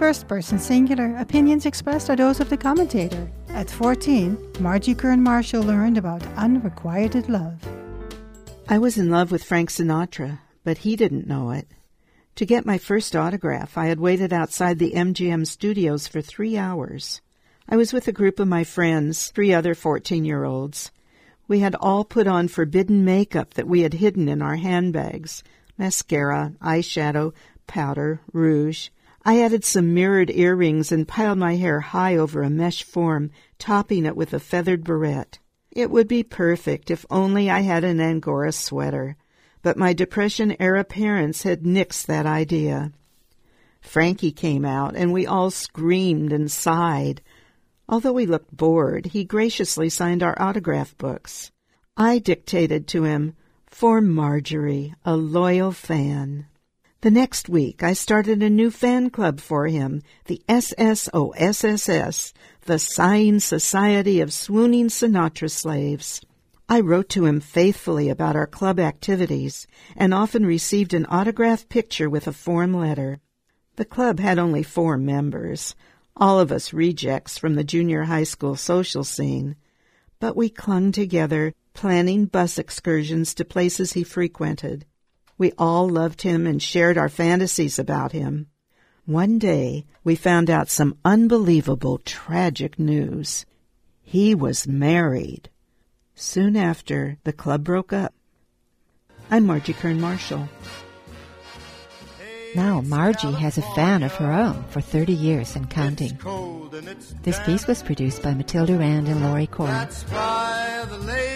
First person singular, opinions expressed are those of the commentator. At 14, Margie Kern Marshall learned about unrequited love. I was in love with Frank Sinatra, but he didn't know it. To get my first autograph, I had waited outside the MGM studios for 3 hours. I was with a group of my friends, 3 other 14-year-olds. We had all put on forbidden makeup that we had hidden in our handbags: mascara, eyeshadow, powder, rouge. I added some mirrored earrings and piled my hair high over a mesh form, topping it with a feathered barrette. It would be perfect if only I had an Angora sweater, but my Depression-era parents had nixed that idea. Frankie came out, and we all screamed and sighed. Although we looked bored, he graciously signed our autograph books. I dictated to him, "For Marjorie, a loyal fan." The next week, I started a new fan club for him, the SSOSSS, the Sighing Society of Swooning Sinatra Slaves. I wrote to him faithfully about our club activities and often received an autographed picture with a form letter. The club had only 4 members, all of us rejects from the junior high school social scene, but we clung together, planning bus excursions to places he frequented. We all loved him and shared our fantasies about him. One day, we found out some unbelievable, tragic news. He was married. Soon after, the club broke up. I'm Margie Kern Marshall. Now Margie has a fan of her own for 30 years and counting. This piece was produced by Matilda Rand and Laurie Corey.